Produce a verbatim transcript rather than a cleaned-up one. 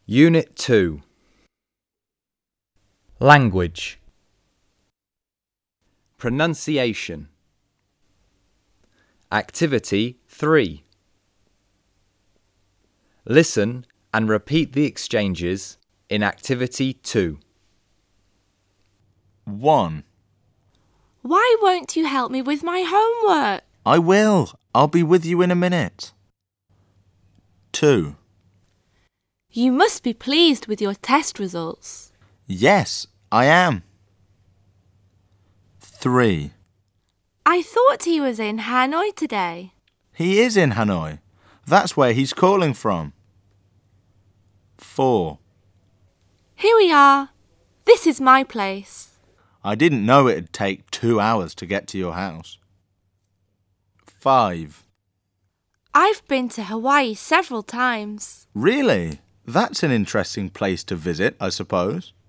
Unit two. Language. Pronunciation. Activity three. Listen and repeat the exchanges in Activity two. one. Why won't you help me with my homework? I will. I'll be with you in a minute. two. You must be pleased with your test results. Yes, I am. three. I thought he was in Hanoi today. He is in Hanoi. That's where he's calling from. four. Here we are. This is my place. I didn't know it'd take two hours to get to your house. five. I've been to Hawaii several times. Really? That's an interesting place to visit, I suppose.